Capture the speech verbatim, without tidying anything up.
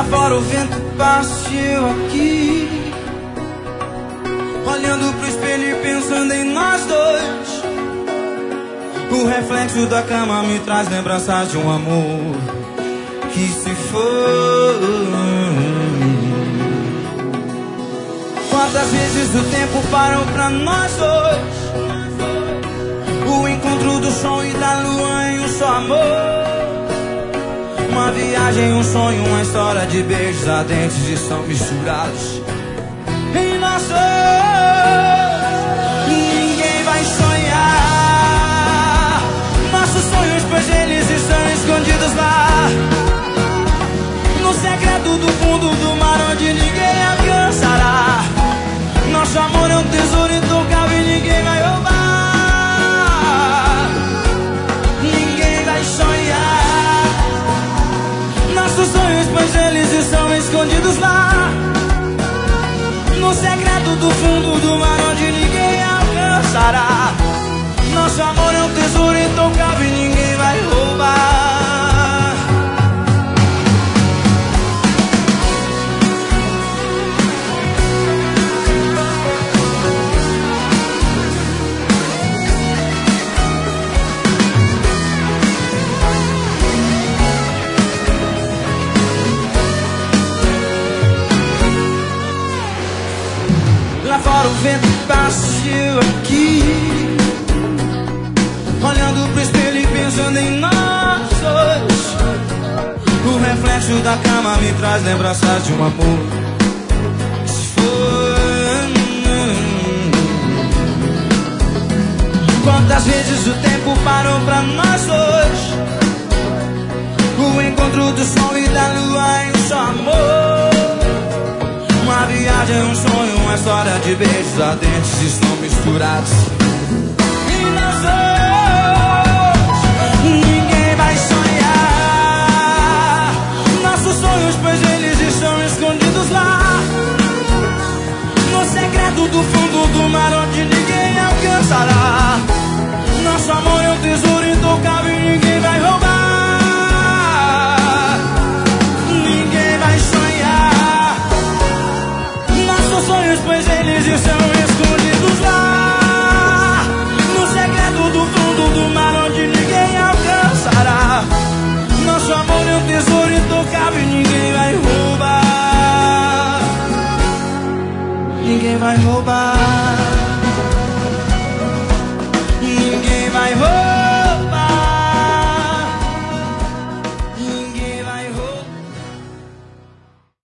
Lá fora o vento passa e eu aqui, olhando pro espelho e pensando em nós dois. O reflexo da cama me traz lembranças de um amor que se foi. Quantas vezes o tempo parou pra nós dois, o encontro do sol e da lua em um só amor. Uma viagem, um sonho, uma história de beijos ardentes e são misturados em nós dois. Ninguém vai sonhar nossos sonhos, pois eles estão escondidos lá no segredo do fundo do mar, onde ninguém alcançará. Nosso amor é um tesouro intocável e ninguém vai roubar. Ninguém vai sonhar nossos sonhos, pois eles estão escondidos lá no segredo do fundo do mar, onde ninguém alcançará. Nosso amor é um tesouro intocável e ninguém vai roubar. Lá fora o vento passa e eu aqui, olhando pro espelho e pensando em nós dois. O reflexo da cama me traz lembranças de um amor que se foi. Quantas vezes o tempo parou pra nós dois, o encontro do sol e da lua em um só amor. Uma viagem, um sonho, uma história de beijos ardentes estão misturados em nós dois. Ninguém vai sonhar nossos sonhos, pois eles estão escondidos lá no segredo do fundo do mar, onde ninguém alcançará. Nosso amor é um tesouro intocável e ninguém vai roubar. Ninguém vai sonhar nossos sonhos, pois eles estão escondidos lá no segredo do fundo do mar, onde ninguém alcançará. Nosso amor é um tesouro intocável e ninguém vai roubar. Ninguém vai roubar. Ninguém vai roubar.